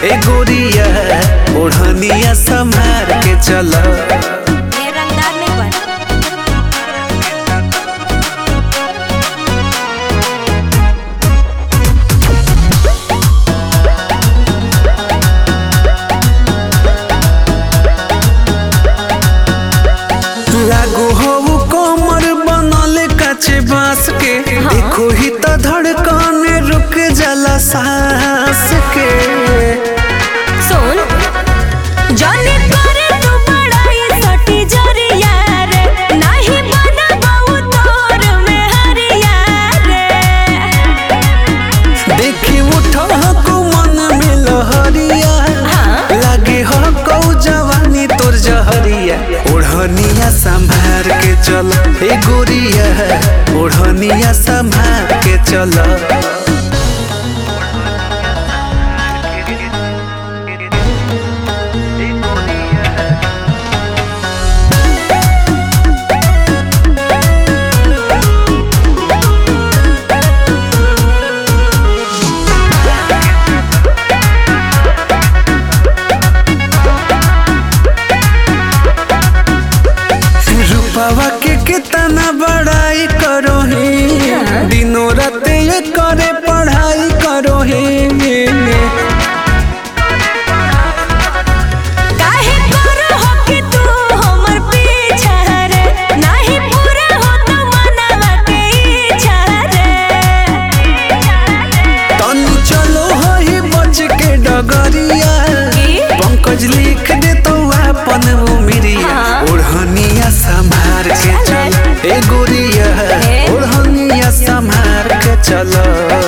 ए गोरिया ओढ़निया संभार के चल। लागो हो कोमर बनल काचे बांस के, देखो ही तो धड़कन रुक जाला सांस के। सुन जाने करे तू बड़ाई सटी जरिया रे, नाही बनबऊ तोर में हरिया रे। देखी उठा को मन में लहरिया, लागे हो कौ जवानी तोर जहरिया। ओढ़निया संभार के चल ए गोरिया, ओढ़निया संभार के चल। रूपवा के कितना बड़ाई करो ही, दिनों रात ये करे पढ़ाई करो ही। काहे करो हो कि तू हमर पीछा रे, नाही पूरा हो तो मनवा के इच्छा रे। तनु चलो हो ही बच के डगरिया, पंकज लिख दे तो अपन उमिरिया। ओढ़निया संभार के चल ए गोरिया, ओढ़निया संभार के चल।